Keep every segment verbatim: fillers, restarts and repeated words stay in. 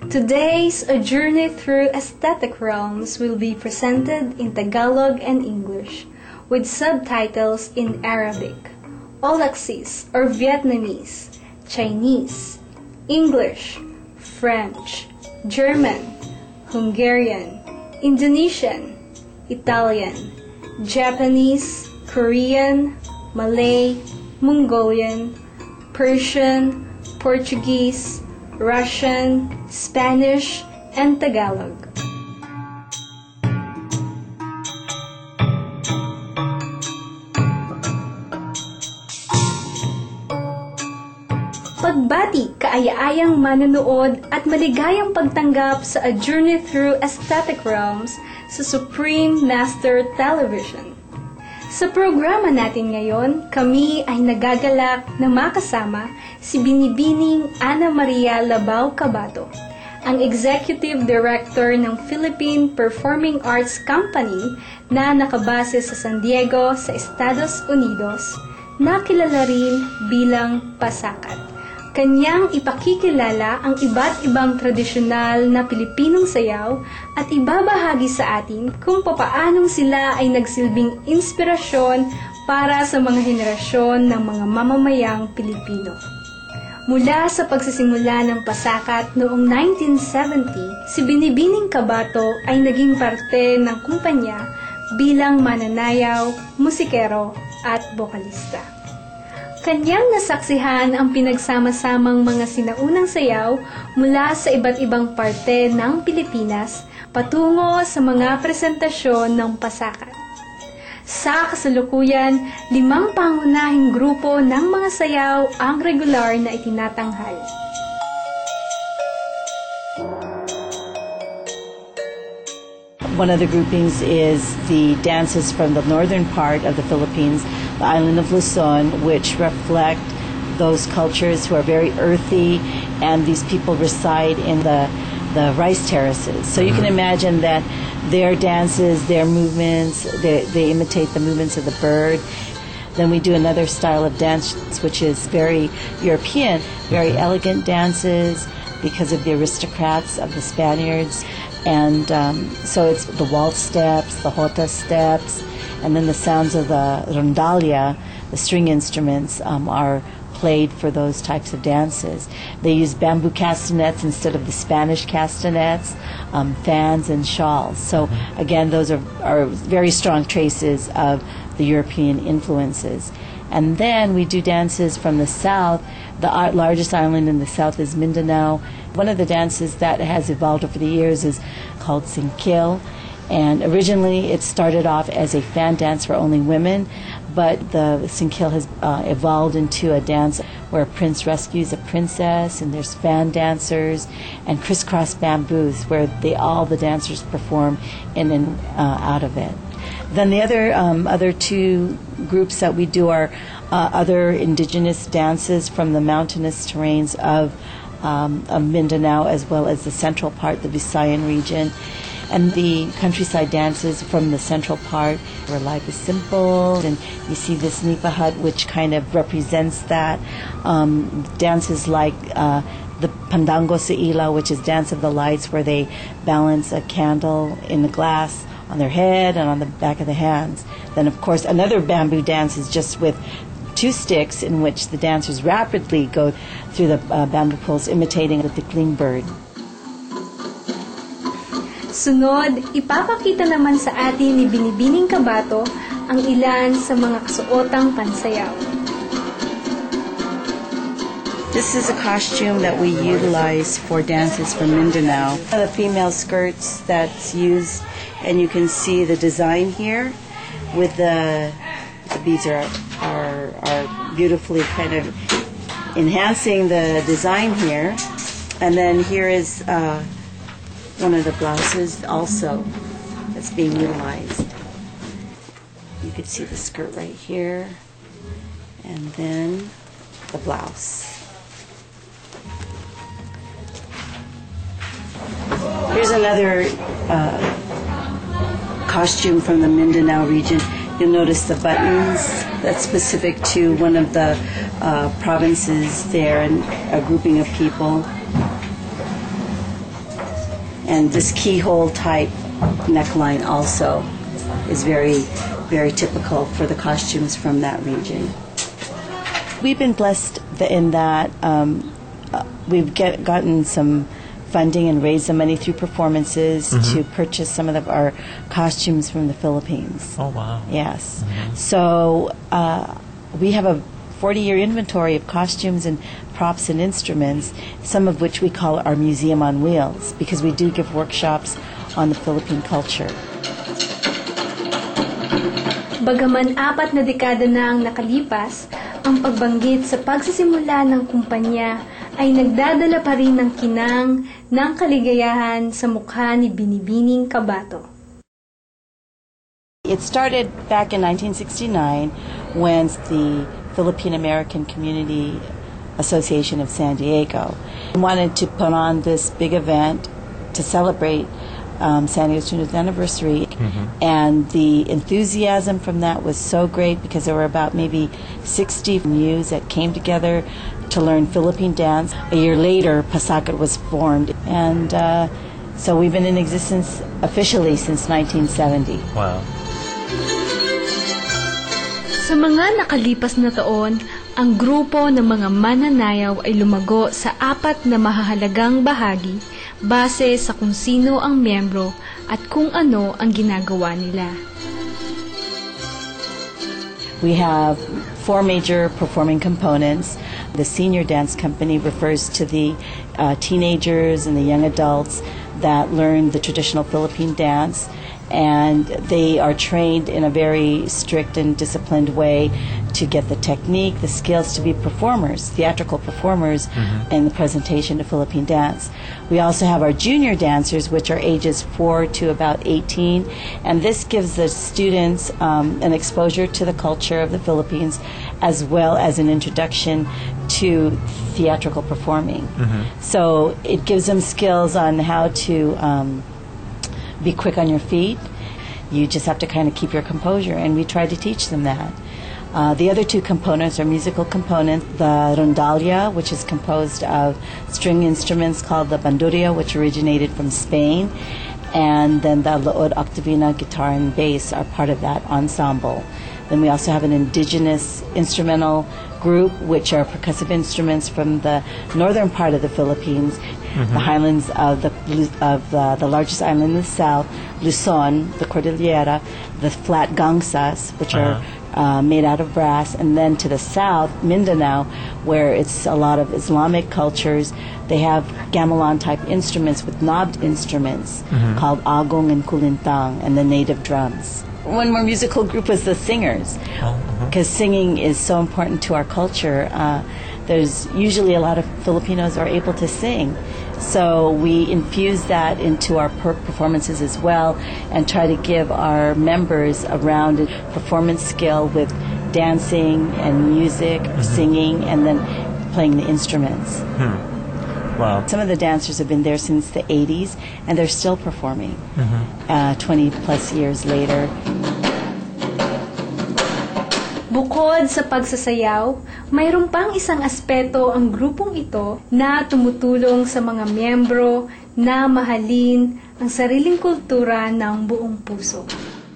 Today's A Journey Through Aesthetic Realms will be presented in Tagalog and English, with subtitles in Arabic, Aulacese or Vietnamese, Chinese, English, French, German, Hungarian, Indonesian, Italian, Japanese, Korean, Malay, Mongolian, Persian, Portuguese, Russian, Spanish, and Tagalog. Pagbati, kaaya-ayang manonood at maligayang pagtanggap sa A Journey Through Aesthetic Realms sa Supreme Master Television. Sa programa natin ngayon, kami ay nagagalak na makasama si Binibining Ana Maria Labao Cabato, ang Executive Director ng Philippine Performing Arts Company na nakabase sa San Diego sa Estados Unidos, na kilala rin bilang Pasakat. Kanyang ipakikilala ang iba't ibang tradisyonal na Pilipinong sayaw at ibabahagi sa atin kung papaanong sila ay nagsilbing inspirasyon para sa mga henerasyon ng mga mamamayang Pilipino. Mula sa pagsisimula ng Pasakat noong nineteen seventy, si Binibining Cabato ay naging parte ng kumpanya bilang mananayaw, musikero at bokalista. Kanyang nasaksihan ang pinagsama-samang mga sinaunang sayaw mula sa iba't ibang parte ng Pilipinas patungo sa mga presentasyon ng Pasakat. Sa kasalukuyan, limang pangunahing grupo ng mga sayaw ang regular na itinatanghal. One of the groupings is the dances from the northern part of the Philippines, the island of Luzon, which reflect those cultures who are very earthy, and these people reside in the, the rice terraces. So you can imagine that their dances, their movements, they, they imitate the movements of the bird. Then we do another style of dance, which is very European, very elegant dances because of the aristocrats of the Spaniards. And um, so it's the waltz steps, the jota steps, and then the sounds of the rondalia, the string instruments, um, are played for those types of dances. They use bamboo castanets instead of the Spanish castanets, um, fans and shawls. So again, those are, are very strong traces of the European influences. And then we do dances from the south. The largest island in the south is Mindanao. One of the dances that has evolved over the years is called Singkil. And originally it started off as a fan dance for only women, but the Singkil has uh, evolved into a dance where a prince rescues a princess, and there's fan dancers, and crisscross bamboos where they all the dancers perform in and uh, out of it. Then the other um, other two groups that we do are uh, other indigenous dances from the mountainous terrains of, um, of Mindanao, as well as the central part, the Visayan region, and the countryside dances from the central part where life is simple, and you see this nipa hut which kind of represents that. Um, dances like uh, the Pandango sa Ilaw, which is Dance of the Lights, where they balance a candle in the glass on their head and on the back of the hands. Then, of course, another bamboo dance is just with two sticks, in which the dancers rapidly go through the uh, bamboo poles, imitating the tickling bird. Sunod, ipapakita naman sa atin ni Binibining Cabato ang ilan sa mga kasuotang pansayaw. This is a costume that we utilize for dances from Mindanao. The female skirts that's used, and you can see the design here with the, the beads are, are, are beautifully kind of enhancing the design here. And then here is uh, one of the blouses also that's being utilized. You can see the skirt right here, and then the blouse. Here's another uh, costume from the Mindanao region. You'll notice the buttons. That's specific to one of the uh, provinces there, and a grouping of people. And this keyhole type neckline also is very, very typical for the costumes from that region. We've been blessed in that um, uh, we've get, gotten some funding and raised the money through performances mm-hmm. to purchase some of the, our costumes from the Philippines. Oh, wow. Yes. Mm-hmm. So uh, we have a forty-year inventory of costumes and props and instruments, some of which we call our Museum on Wheels, because we do give workshops on the Philippine culture. Bagaman apat na dekada na ang nakalipas, ang pagbanggit sa pagsisimula ng kumpanya ay nagdadala pa rin ng kinang ng kaligayahan sa mukha ni Binibining Cabato. It started back in nineteen sixty-nine when the Philippine American Community Association of San Diego wanted to put on this big event to celebrate um, San Diego's two hundredth anniversary, mm-hmm. and the enthusiasm from that was so great because there were about maybe sixty youths that came together to learn Philippine dance. A year later, Pasakat was formed, and uh, so we've been in existence officially since nineteen seventy. Wow. Sa mga nakalipas na taon, ang grupo ng mga mananayaw ay lumago sa apat na mahahalagang bahagi base sa kung sino ang miyembro at kung ano ang ginagawa nila. We have four major performing components. The senior dance company refers to the uh, teenagers and the young adults that learn the traditional Philippine dance, and they are trained in a very strict and disciplined way to get the technique, the skills to be performers, theatrical performers mm-hmm. in the presentation of Philippine dance. We also have our junior dancers, which are ages four to about eighteen, and this gives the students um, an exposure to the culture of the Philippines as well as an introduction to theatrical performing. Mm-hmm. So it gives them skills on how to um, be quick on your feet. You just have to kind of keep your composure, and we try to teach them that. Uh, the other two components are musical components, the rondalia, which is composed of string instruments called the bandurria, which originated from Spain, and then the laod octavina guitar and bass are part of that ensemble. Then we also have an indigenous instrumental group, which are percussive instruments from the northern part of the Philippines, mm-hmm. the highlands of the of the, the largest island in the south, Luzon, the Cordillera, the flat gangsas, which uh-huh. are uh, made out of brass, and then to the south, Mindanao, where it's a lot of Islamic cultures. They have gamelan-type instruments with knobbed instruments mm-hmm. called agong and kulintang, and the native drums. One more musical group was the singers, because uh-huh. singing is so important to our culture. Uh, there's usually a lot of Filipinos are able to sing, so we infuse that into our per- performances as well, and try to give our members a rounded performance skill with dancing and music, mm-hmm. singing, and then playing the instruments. Hmm. Wow. Some of the dancers have been there since the eighties, and they're still performing mm-hmm. uh, twenty plus years later. Bukod sa pagsasayaw, mayroon pang isang aspeto ang grupong ito na tumutulong sa mga miyembro na mahalin ang sariling kultura ng buong puso.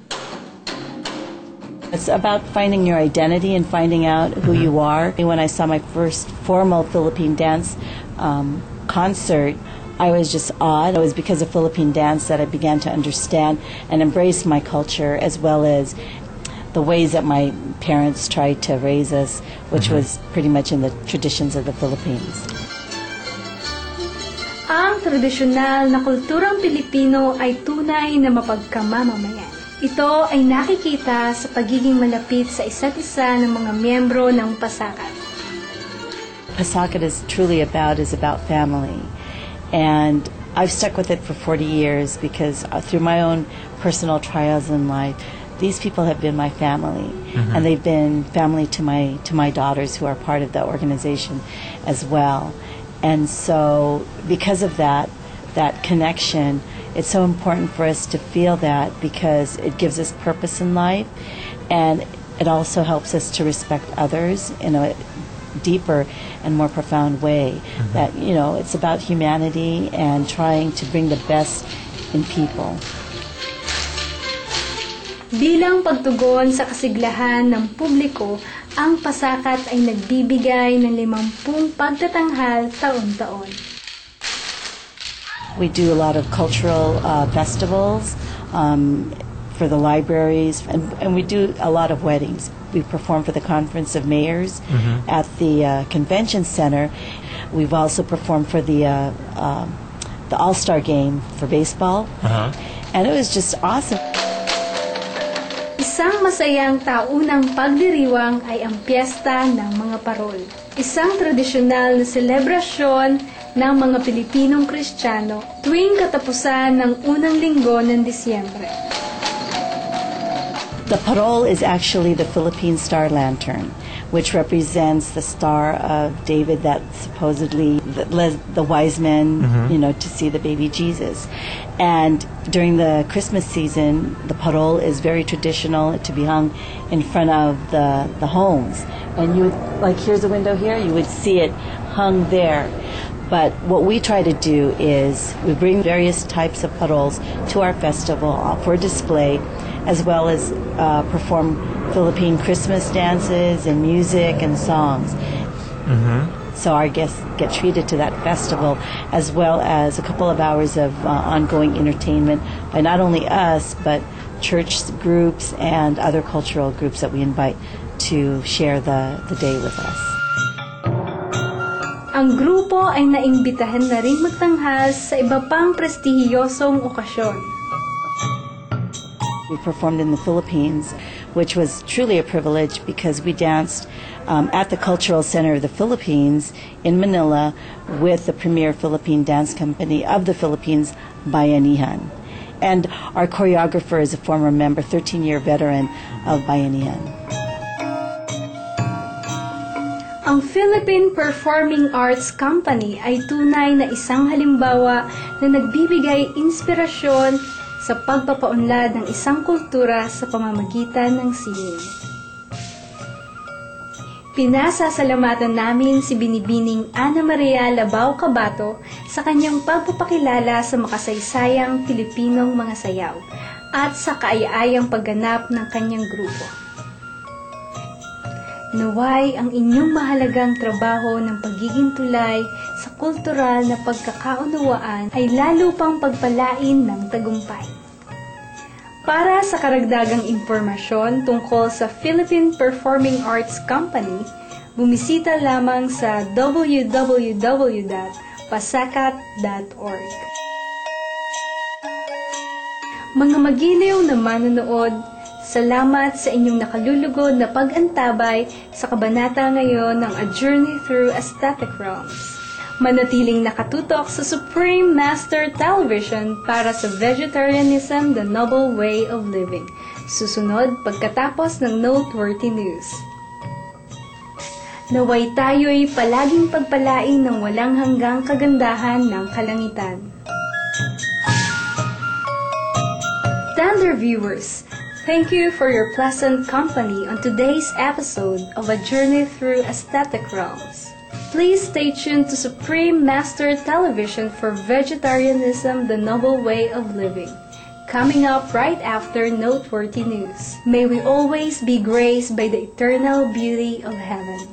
It's about finding your identity and finding out who mm-hmm. you are. When I saw my first formal Philippine dance um, concert, I was just awed. It was because of Philippine dance that I began to understand and embrace my culture, as well as the ways that my parents tried to raise us, which mm-hmm. was pretty much in the traditions of the Philippines. Ang tradisyonal na kulturang Pilipino ay tunay na mapagkamamamayan. Ito ay nakikita sa pagiging malapit sa isa't isa ng mga miyembro ng Pasakat. Pasakat is truly about is about family, and I've stuck with it for forty years because uh, through my own personal trials in life, these people have been my family, mm-hmm. and they've been family to my to my daughters who are part of the organization as well. And so because of that, that connection, it's so important for us to feel that, because it gives us purpose in life, and it also helps us to respect others in a deeper and more profound way. That, you know, it's about humanity and trying to bring the best in people. Bilang pagtugon sa kasiglahan ng publiko, ang Pasakat ay nagbibigay ng limampung pagtatanghal taon-taon. We do a lot of cultural uh, festivals um, for the libraries, and, and we do a lot of weddings. We perform for the Conference of Mayors mm-hmm. at the uh, Convention Center. We've also performed for the uh, uh, the All-Star Game for baseball, uh-huh. and it was just awesome. Isang masayang taunang pagdiriwang ay ang piyesta ng mga parol. Isang tradisyonal na selebrasyon ng mga Pilipinong Kristiyano tuwing katapusan ng unang linggo ng Disyembre. The parol is actually the Philippine Star Lantern, which represents the Star of David that supposedly led the wise men, mm-hmm. you know, to see the baby Jesus. And during the Christmas season, the parol is very traditional to be hung in front of the, the homes. And you, like, here's a window here, you would see it hung there. But what we try to do is we bring various types of parols to our festival for display, as well as uh, perform Philippine Christmas dances and music and songs. Mm-hmm. So our guests get treated to that festival, as well as a couple of hours of uh, ongoing entertainment by not only us, but church groups and other cultural groups that we invite to share the, the day with us. Ang grupo ay naimbitahan na rin magtanghal sa iba pang prestihiyosong okasyon. We performed in the Philippines, which was truly a privilege because we danced um, at the Cultural Center of the Philippines in Manila with the premier Philippine dance company of the Philippines, Bayanihan. And our choreographer is a former member, thirteen-year veteran of Bayanihan. Ang Philippine Performing Arts Company ay tunay na isang halimbawa na nagbibigay inspirasyon sa pagpapaunlad ng isang kultura sa pamamagitan ng sining. Pinasasalamatan namin si Binibining Ana Maria Labao Cabato sa kanyang pagpapakilala sa makasaysayang Pilipinong mga sayaw at sa kaaya-ayang pagganap ng kanyang grupo. Naway ang inyong mahalagang trabaho ng pagiging tulay sa kultural na pagkakaunawaan ay lalo pang pagpalain ng tagumpay. Para sa karagdagang impormasyon tungkol sa Philippine Performing Arts Company, bumisita lamang sa w w w dot pasakat dot org. Mga magiliw na manonood, salamat sa inyong nakalulugod na pag-antabay sa kabanata ngayon ng A Journey Through Aesthetic Realms. Manatiling nakatutok sa Supreme Master Television para sa Vegetarianism, the Noble Way of Living. Susunod pagkatapos ng Noteworthy News. Naway tayo'y palaging pagpalain ng walang hanggang kagandahan ng kalangitan. Tender viewers, thank you for your pleasant company on today's episode of A Journey Through Aesthetic Realms. Please stay tuned to Supreme Master Television for Vegetarianism, the Noble Way of Living. Coming up right after Noteworthy News. May we always be graced by the eternal beauty of heaven.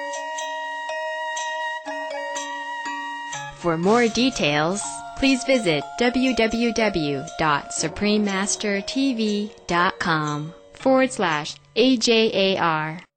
For more details, please visit w w w dot supreme master t v dot com forward slash A J A R.